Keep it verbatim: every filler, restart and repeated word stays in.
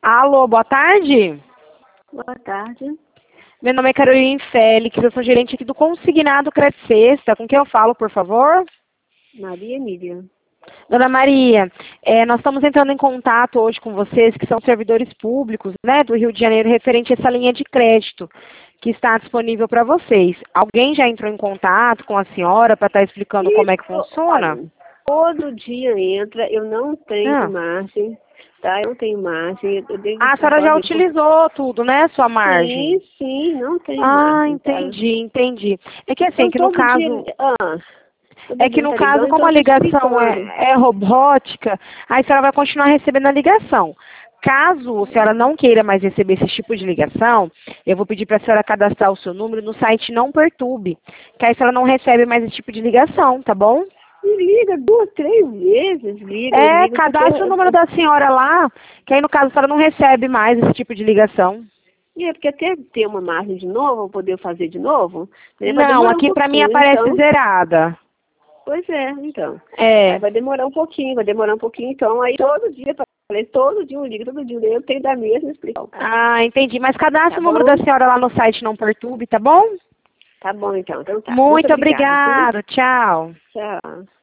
Alô, boa tarde. Boa tarde. Meu nome é Carolina Félix, eu sou gerente aqui do Consignado Crédito Sexta. Com quem eu falo, por favor? Maria Emília. Dona Maria, é, nós estamos entrando em contato hoje com vocês, que são servidores públicos, né, do Rio de Janeiro, referente a essa linha de crédito que está disponível para vocês. Alguém já entrou em contato com a senhora para estar explicando como é que Isso, funciona? olha, todo dia entra, eu não tenho Ah. margem, tá? Eu não tenho margem. Eu devo Ah, a senhora já fazer por- utilizou tudo, né, sua margem? Sim, sim, não tenho Ah, margem, tá? entendi, entendi. É que assim, Então que no todo dia, caso, ah, todo é que dia no tá caso, ligando, como então a me ligação explicando. é, é robótica, aí a senhora vai continuar recebendo a ligação. Caso a senhora não queira mais receber esse tipo de ligação, eu vou pedir para a senhora cadastrar o seu número no site Não Perturbe, que aí a senhora não recebe mais esse tipo de ligação, tá bom? Me liga duas, três vezes, liga, É, liga, porque cadastre o número da senhora lá, que aí no caso a senhora não recebe mais esse tipo de ligação. é porque até ter uma margem de novo, eu poder fazer de novo, né, vai Não, demorar um aqui pra mim pouquinho, aparece então. zerada. Pois é, então. Aí É. vai demorar um pouquinho, vai demorar um pouquinho, então aí todo dia, falei, todo dia eu ligo, todo dia eu ligo, eu tenho da mesma explicação. Ah, entendi. Mas cadastre Tá o número da bom? senhora lá no site Não Perturbe, tá bom? Tá bom então, então tá. Muito Muito obrigada, viu? obrigada. Tchau. Tchau.